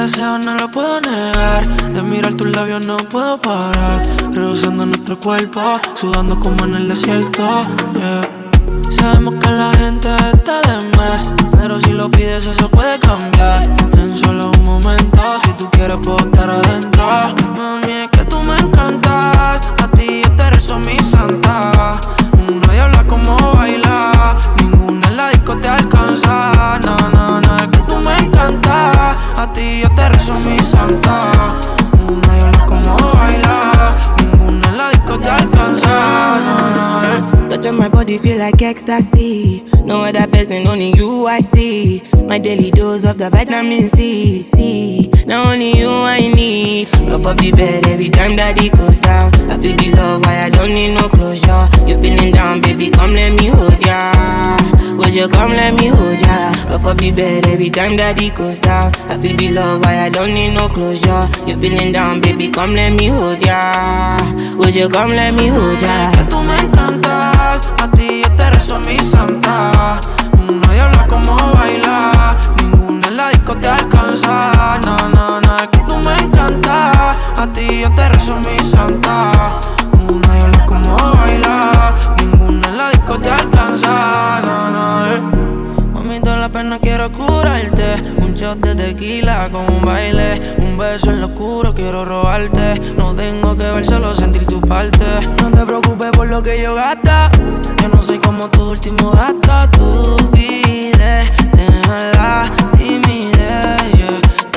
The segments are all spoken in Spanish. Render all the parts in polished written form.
deseo no lo puedo negar. De mirar tus labios no puedo parar. Rehusando nuestro cuerpo, sudando como en el desierto, yeah. Sabemos que la gente está de más, pero si lo pides eso puede cambiar en solo un momento. Si tú quieres puedo estar adentro. Mami, es que tú me encantas. A ti yo te rezo mi santa. Una diabla como baila, ninguna en la disco te alcanza. No, no, no, es que tú me encantas. A ti yo te rezo mi santa. Una diabla como baila, ninguna en la disco te alcanza. No, no, Touch on my body feel like ecstasy. No other person, only you I see. My daily dose of the vitamin C. Now only you I need. Rough up the bed every time that it goes down. I feel the love, why I don't need no closure. You feeling down, baby, come let me hold ya. Would you come let me hold ya? Rough up the bed every time that it goes down. I feel the love, why I don't need no closure. You feeling down, baby, come let me hold ya. Would you come let me hold ya? que tú me encantas. A ti yo te rezo mi santa. Una diabla como baila, ninguna en la disco te alcanza. No, no, no, es que tú me encantas. A ti yo te rezo mi santa. Una diabla como baila, ninguna en la disco te alcanza. No, no, Mami, toda la pena quiero curarte. Un shot de tequila con un baile. Un beso en lo oscuro quiero robarte. No tengo que ver, solo sentir tu parte. No te preocupes por lo que yo gasta. Yo no soy como tu último gasto. Tú pides, deja la timidez, yeah.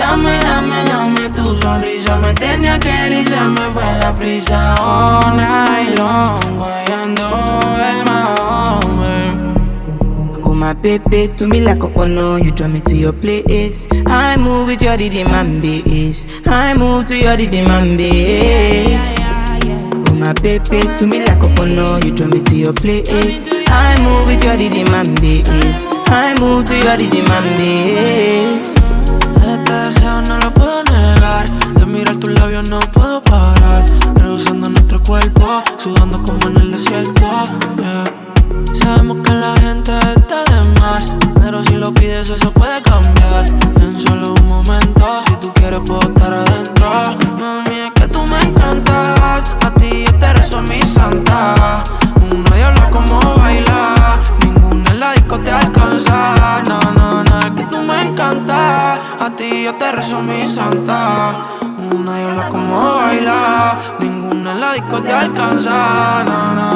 Dame tu sonrisa. Me tenía que ir y se me fue la prisa. All night long, guayando el Mahome. Oh my baby, to me like a honor. You draw me to your place. I move with your rhythm and bass. I move to your rhythm and bass. Oh my baby, to me like a honor. You draw me to your place. I move with your rhythm and bass. I move to your rhythm and bass. Este deseo no lo puedo negar. De mirar tus labios no puedo parar. Rehusando nuestro cuerpo, sudando como en el desierto, yeah. Sabemos que la gente está de más, pero si lo pides eso puede cambiar en solo un momento. Si tú quieres puedo estar adentro. Mami, es que tú me encantas. A ti yo te rezo mi santa. Una diabla como baila, ninguna en la disco te alcanza. No, no, no, es que tú me encantas. A ti yo te rezo mi santa. Una diabla como baila, ninguna en la disco te alcanza. No, no.